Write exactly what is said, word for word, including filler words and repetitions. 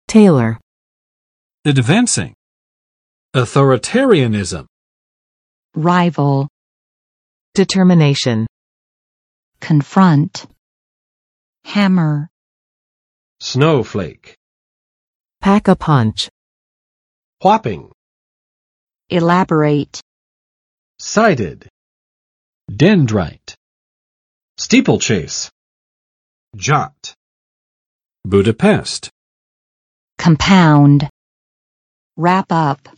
Tailor. Advancing. Authoritarianism. rival, Determination. confront, hammer, Snowflake. Pack a punch. Whopping. elaborate, Sided. Dendrite. Steeplechase. Jot. Budapest. compound, wrap up.